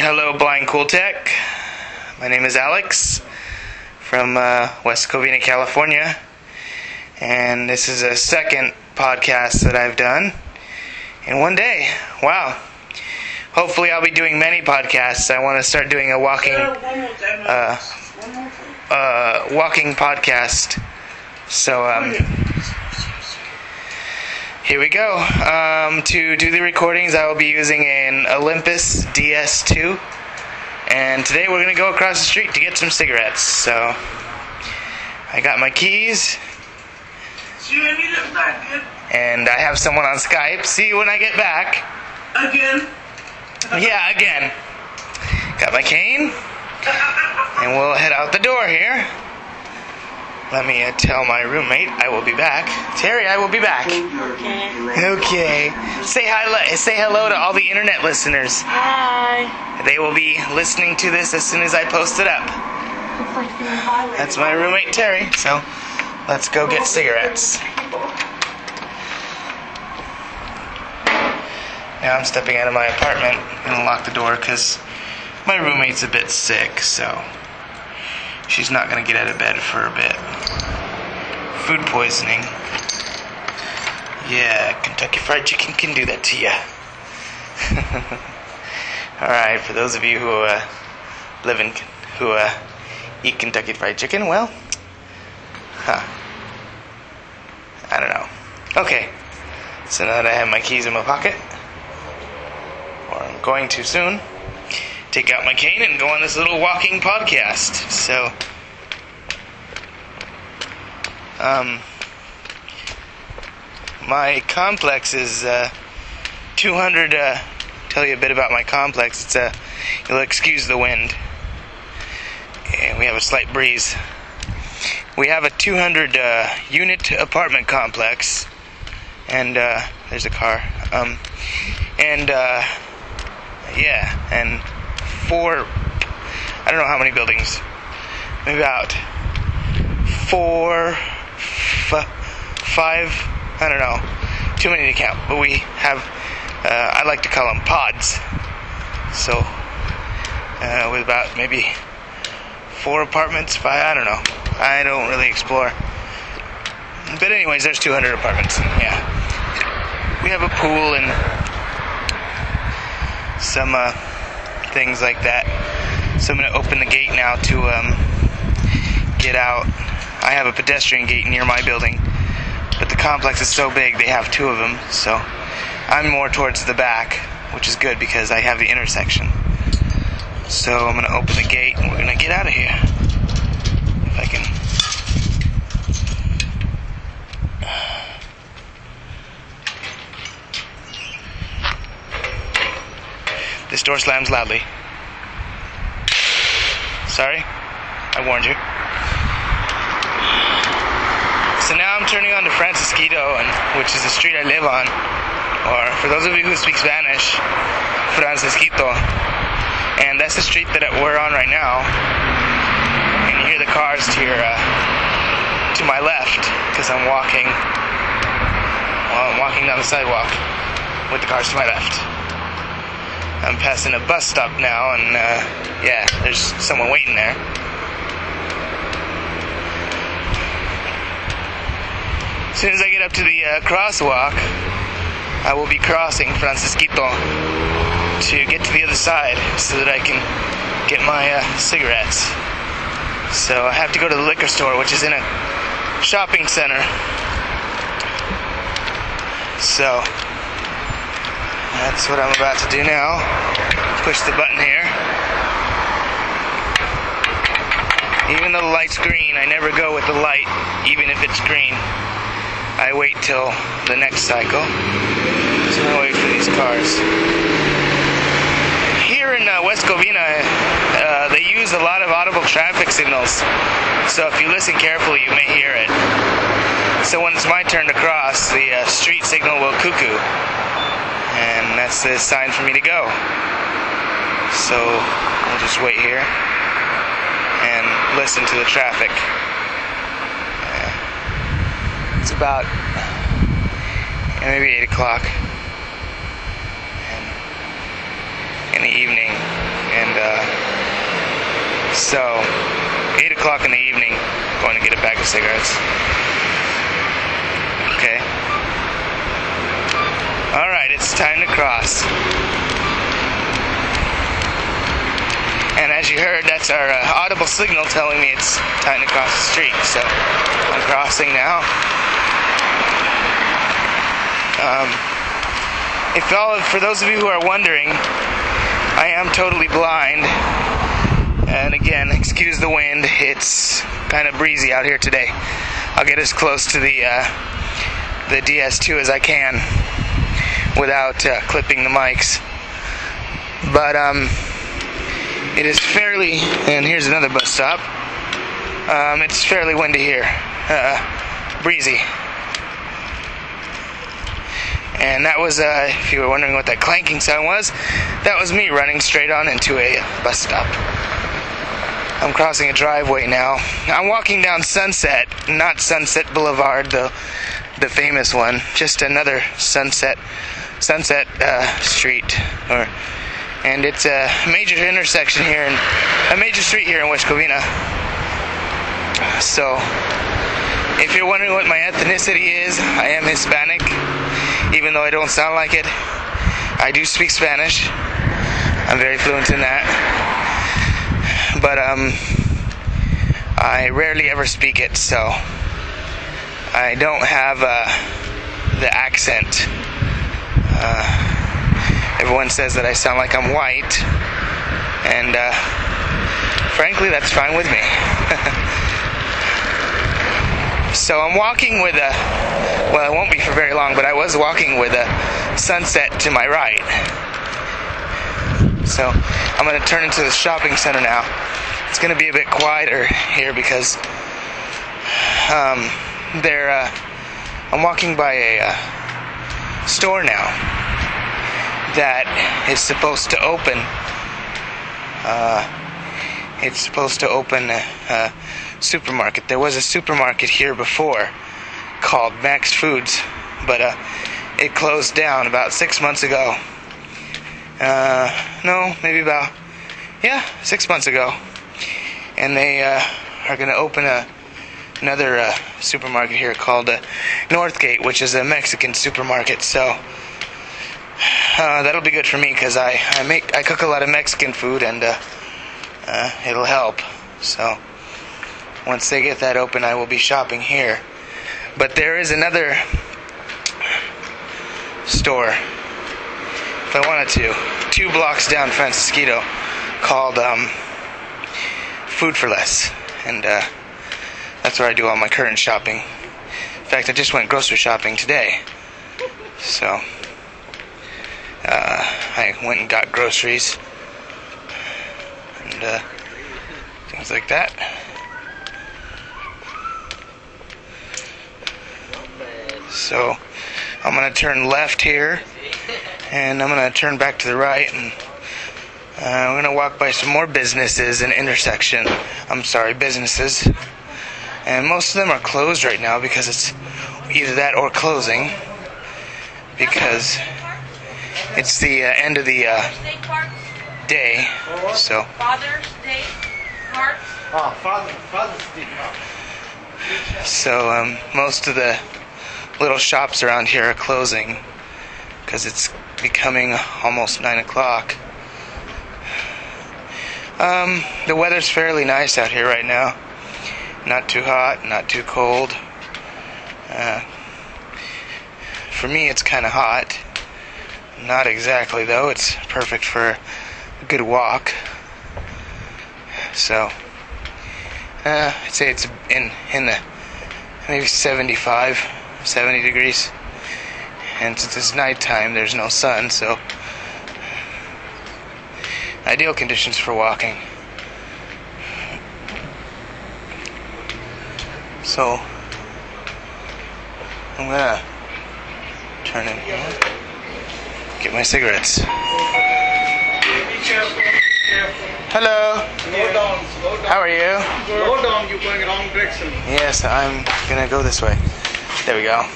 Hello, Blind Cool Tech. My name is Alex from West Covina, California, and this is a second podcast that I've done in one day. Wow. Hopefully I'll be doing many podcasts. I want to start doing a walking podcast. So, here we go. To do the recordings, I will be using an Olympus DS2. And today we're going to go across the street to get some cigarettes. So, I got my keys. And I have someone on Skype. See you when I get back. Again? Yeah, again. Got my cane. And we'll head out the door here. Let me tell my roommate I will be back. Terry, I will be back. Okay. Say hello to all the internet listeners. Hi. They will be listening to this as soon as I post it up. That's my roommate Terry. So let's go get cigarettes. Now I'm stepping out of my apartment and lock the door because my roommate's a bit sick, so she's not going to get out of bed for a bit. Food poisoning. Yeah, Kentucky Fried Chicken can do that to you. Alright, for those of you who eat Kentucky Fried Chicken, well, I don't know. Okay, so now that I have my keys in my pocket, or I'm going to soon, take out my cane and go on this little walking podcast. So, my complex is 200. Tell you a bit about my complex. It's you'll excuse the wind, and we have a slight breeze. We have a 200 unit apartment complex, and there's a car. Yeah, and 4, I don't know how many buildings, maybe about 4, 5, I don't know, too many to count, but we have, I like to call them pods, so, with about maybe 4 apartments, 5, I don't know, I don't really explore, but anyways, there's 200 apartments, yeah, we have a pool and some, things like that. So I'm going to open the gate now to get out. I have a pedestrian gate near my building, but the complex is so big they have 2 of them, so I'm more towards the back, which is good because I have the intersection. So I'm going to open the gate and we're going to get out of here. If I can. This door slams loudly. Sorry, I warned you. So now I'm turning on to Francisquito, which is the street I live on. Or for those of you who speak Spanish, Francisquito. And that's the street that we're on right now. And you hear the cars to my left, because I'm walking down the sidewalk with the cars to my left. I'm passing a bus stop now, and yeah, there's someone waiting there. As soon as I get up to the crosswalk, I will be crossing Francisquito to get to the other side so that I can get my cigarettes. So I have to go to the liquor store, which is in a shopping center. So that's what I'm about to do now. Push the button here. Even though the light's green, I never go with the light, even if it's green. I wait till the next cycle. So I wait for these cars. Here in West Covina, they use a lot of audible traffic signals. So if you listen carefully, you may hear it. So when it's my turn to cross, the street signal will cuckoo. And that's the sign for me to go. So we'll just wait here and listen to the traffic. It's about maybe 8 o'clock in the evening. And so 8 o'clock in the evening, going to get a pack of cigarettes. Okay. Alright, it's time to cross. And as you heard, that's our audible signal telling me it's time to cross the street. So I'm crossing now. For those of you who are wondering, I am totally blind. And again, excuse the wind. It's kind of breezy out here today. I'll get as close to the DS2 as I can without clipping the mics. But it is fairly, and here's another bus stop. It's fairly windy here, breezy. And that was, if you were wondering what that clanking sound was, that was me running straight on into a bus stop. I'm crossing a driveway now. I'm walking down Sunset, not Sunset Boulevard, the famous one, just another Sunset Street, and it's a major intersection here, and a major street here in West Covina. So, if you're wondering what my ethnicity is, I am Hispanic, even though I don't sound like it. I do speak Spanish. I'm very fluent in that. But I rarely ever speak it, so I don't have the accent. Everyone says that I sound like I'm white, and frankly, that's fine with me. So I'm walking with well, it won't be for very long, but I was walking with a sunset to my right. So I'm going to turn into the shopping center now. It's going to be a bit quieter here because I'm walking by a store now that is supposed to open. It's supposed to open a supermarket. There was a supermarket here before called Max Foods, but it closed down about 6 months ago. No, maybe about 6 months ago. And they are going to open another supermarket here called Northgate, which is a Mexican supermarket. So that'll be good for me because I cook a lot of Mexican food, and it'll help. So once they get that open, I will be shopping here. But there is another store, if I wanted to, 2 blocks down Francisquito, called Food for Less, and that's where I do all my current shopping. In fact, I just went grocery shopping today, so I went and got groceries and things like that. So I'm going to turn left here, and I'm going to turn back to the right, and we're going to walk by some more businesses and businesses. And most of them are closed right now because it's either that or closing, because it's the end of the day. So Father's Day Park. Father's Day Park. So most of the little shops around here are closing because it's becoming almost 9 o'clock. The weather's fairly nice out here right now. Not too hot, not too cold. For me, it's kind of hot. Not exactly, though. It's perfect for a good walk. So, I'd say it's in the maybe 70 degrees. And since it's nighttime, there's no sun, so ideal conditions for walking. So I'm gonna turn in here, get my cigarettes. Be careful. Hello. Slow down. How are you? Slow down, you're going wrong direction. Yes, I'm gonna go this way. There we go.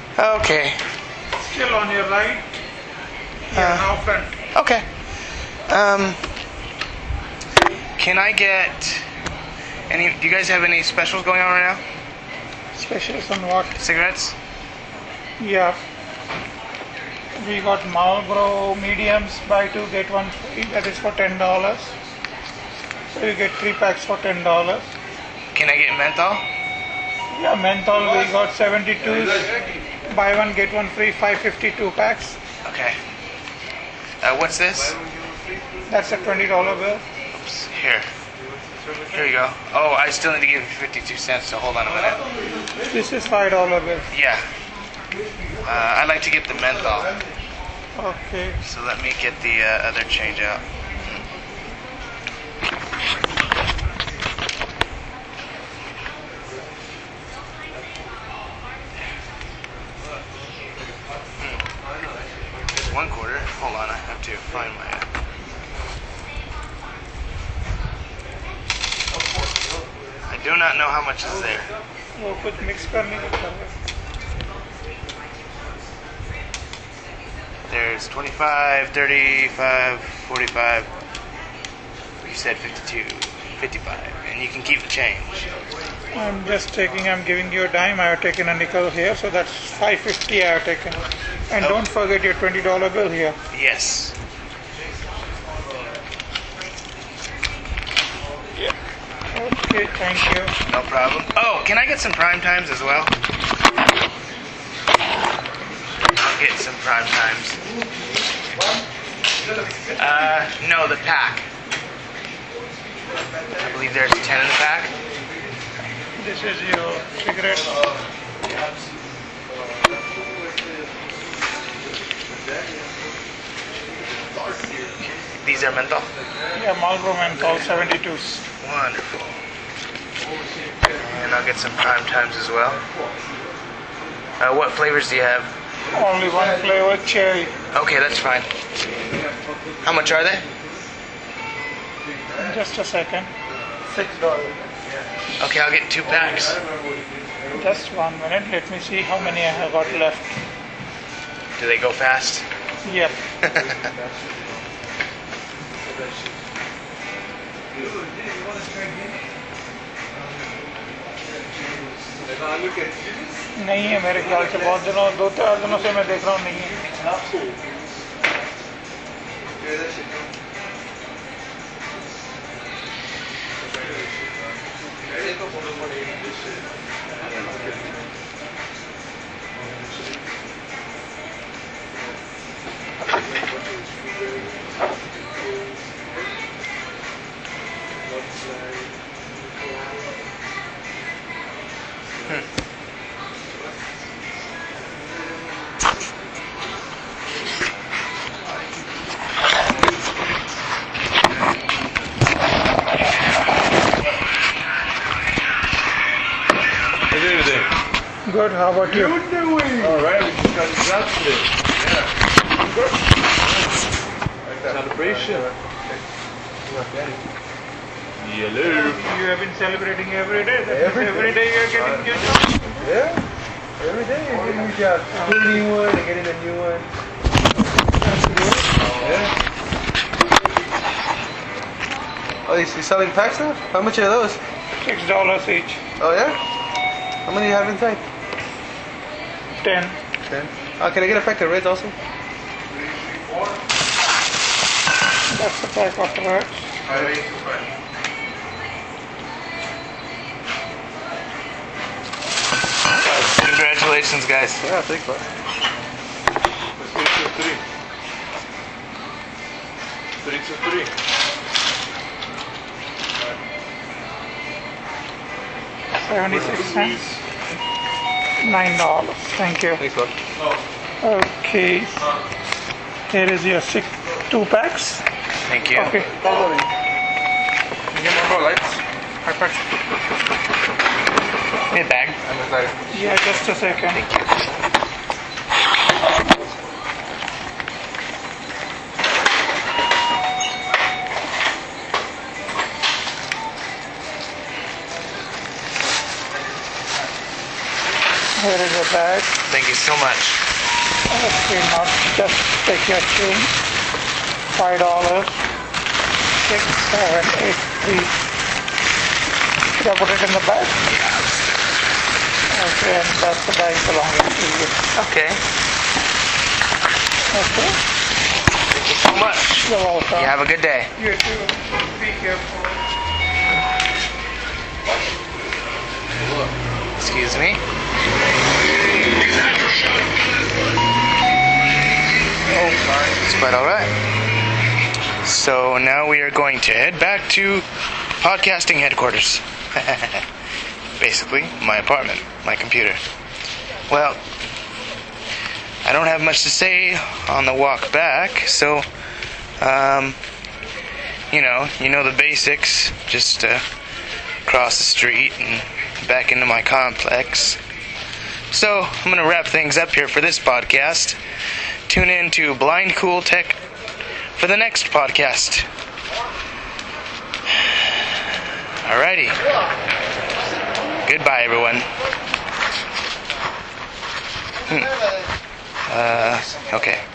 Okay. Still on your right. Yeah, now front. Okay. Can I get any? Do you guys have any specials going on right now? Specials on what? Cigarettes? Yeah. We got Marlboro mediums, buy two get one free. That is for $10. So you get 3 packs for $10. Can I get menthol? Yeah, menthol we got 72s. Buy one get one free. 552 packs. Okay. What's this? That's a $20 bill. Oops. Here you go. Oh, I still need to give you 52 cents. So hold on a minute. This is $5 bill. Yeah. I'd like to get the menthol. Okay. So let me get the other change out. There's 1/4. Hold on, I have to find my. I do not know how much is there. वो कुछ mix करने का कर रहे हैं. There's 25, 35, 45. You said 52, 55, and you can keep the change. I'm giving you a dime. I have taken a nickel here, so that's 550 I have taken. And don't forget your $20 bill here. Yes. Okay, thank you. No problem. Oh, can I get some prime times as well? I'll get some prime times. No, the pack. I believe there's 10 in the pack. This is your cigarette. These are menthol. Yeah, Marlboro menthol 72s. Wonderful. And I'll get some prime times as well. What flavors do you have? Only one flavor, cherry. Okay, that's fine. How much are they? Just a second. $6. Okay, I'll get 2 packs. Just 1 minute. Let me see how many I have got left. Do they go fast? Yep. नहीं है मेरे ख्याल से बहुत दिनों 2-4 दिनों से मैं देख रहा हूँ नहीं है. Good, how about you? All right, we just got this out today. Yeah. Good. Celebration. Hello. You have been celebrating every day. Every day you are getting new jobs. Yeah. Every day you're getting new jobs. Cleaning one and getting a new one. Yeah. Oh, you selling packs now? How much are those? $6 each. Oh, yeah? How many do you have inside? 10. 10. Can I get a pack of Reds also? That's the pack of Reds. Congratulations, guys. Yeah, thanks, bud. Let's get to 3. 3 to 3. 76 cents. $9. Thank you. Thanks, bud. Okay. Here is your 2 packs. Thank you. Okay. You get more lights? I packed. Hey, bag. I'm excited. Yeah, just a second. Thank you. Here is your bag. Thank you so much. Okay, now just take your change. $5. 6783. Should I put it in the bag? Okay, and that's the bag belonging to you. Okay. Okay. Thank you so much. You're welcome. You have a good day. You too. Be careful. Excuse me. Oh, it's quite all right. So now we are going to head back to podcasting headquarters. Basically, my apartment, my computer. Well, I don't have much to say on the walk back, so, you know the basics. Just cross the street and back into my complex. So, I'm going to wrap things up here for this podcast. Tune in to Blind Cool Tech for the next podcast. Alrighty. Goodbye, everyone. Okay.